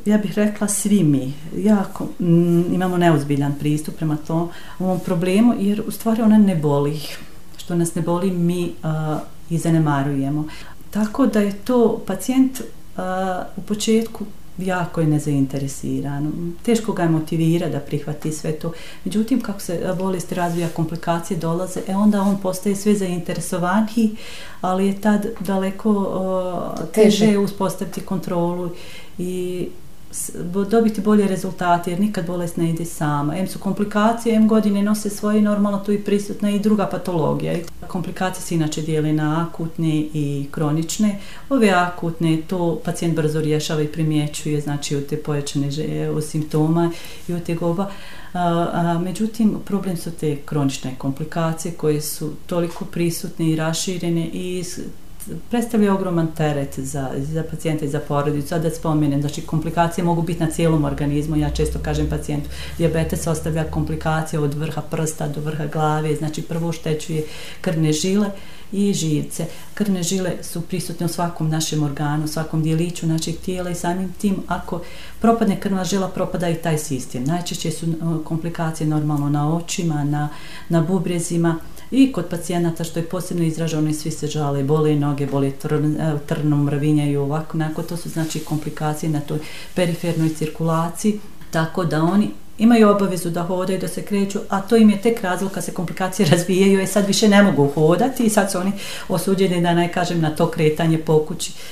ja bih rekla svi mi, jako imamo neozbiljan pristup prema ovom problemu, jer u stvari ona ne boli. Što nas ne boli, mi i zanemarujemo. Tako da je to pacijent u početku jako je nezainteresiran. Teško ga je motivirati da prihvati sve to. Međutim, kako se bolest razvija, komplikacije dolaze, onda on postaje sve zainteresovaniji, ali je tad daleko teže uspostaviti kontrolu i dobiti bolje rezultate, jer nikad bolest ne ide sama. Em su komplikacije, em godine nose svoje, normalno tu i prisutna i druga patologija. Komplikacije se inače dijele na akutne i kronične. Ove akutne, to pacijent brzo rješava i primjećuje, znači od te pojačane simptoma i od tegoba. Međutim, problem su te kronične komplikacije koje su toliko prisutne i raširene i predstavlja ogroman teret za pacijenta i za porodicu. Sad da spomenem, znači komplikacije mogu biti na cijelom organizmu. Ja često kažem pacijentu, dijabetes ostavlja komplikacije od vrha prsta do vrha glave, znači prvo oštećuje krvne žile i živce. Krvne žile su prisutne u svakom našem organu, svakom dijeliću našeg tijela i samim tim ako propadne krvna žila, propada i taj sistem. Najčešće su komplikacije normalno na očima, na bubrezima i kod pacijenata, što je posebno izraženo, i svi se žale, bole noge, bole trnom, mrvinjaju, ovako, onako, to su znači komplikacije na toj perifernoj cirkulaciji, tako da oni imaju obavezu da hodaju, da se kreću, a to im je tek razlog kad se komplikacije razvijaju, sad više ne mogu hodati i sad su oni osuđeni da ne kažem na to kretanje po kući.